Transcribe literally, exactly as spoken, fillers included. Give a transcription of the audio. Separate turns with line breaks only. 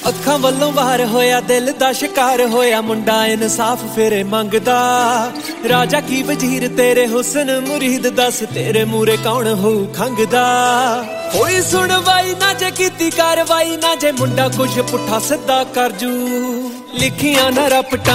ਅੱਖਾਂ ਵੱਲੋਂ ਵਾਰ ਹੋਇਆ, ਦਿਲ ਦਾ ਸ਼ਿਕਾਰ ਹੋਇਆ, ਮੁੰਡਾ ਇਨਸਾਫ ਫੇਰੇ ਮੰਗਦਾ। ਰਾਜਾ ਕੀ ਵਜ਼ੀਰ ਤੇਰੇ ਹੁਸਨ ਮੁਰੀਦ, ਦੱਸ ਤੇਰੇ ਮੂਰੇ ਕੌਣ ਹੋਊ ਖੰਗਦਾ। ਹੋਈ ਸੁਣਵਾਈ ਨਾ ਜੇ ਕੀਤੀ ਕਾਰਵਾਈ, ਨਾ ਜੇ ਮੁੰਡਾ ਕੁਛ ਪੁੱਠਾ ਸਿੱਧਾ ਕਰ ਜੂ। ਲਿਖੀਆਂ ਨਾ ਰਪਟਾਂ